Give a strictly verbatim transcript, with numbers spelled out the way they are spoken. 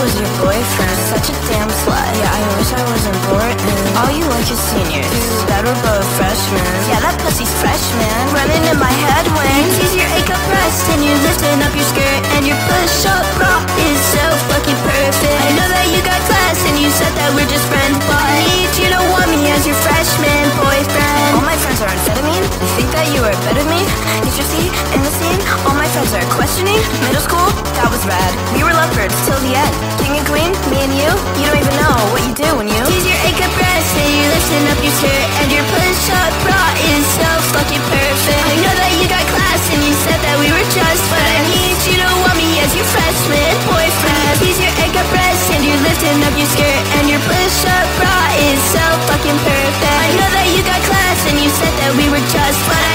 was your boyfriend. Such a damn slut. Yeah, I wish I wasn't bored. And all you like is seniors. Too bad we're both freshmen. Yeah, that pussy's freshman. Running in my head when you tease your A-cup breast and you're lifting up your skirt and your push-up bra is so fucking perfect. I know that you got class and you said that we're just friends, but I need you to want me as your freshman boyfriend. All my friends are amphetamine. They think that you are better than me. Did you see in the scene? All my friends are questioning. Middle school, that was rad. We were lovebirds till the end. King and queen, me and you. You don't even know what you do when you tease your A-cup breast and you're lifting up your skirt and your push-up bra is so fucking perfect. I know that you got class and you said that we were just, but I need you to want me as your freshman boyfriend. Tease your A-cup breast and you're lifting up your skirt and your push-up bra is so fucking perfect. I know that you got class and you said that we were just, but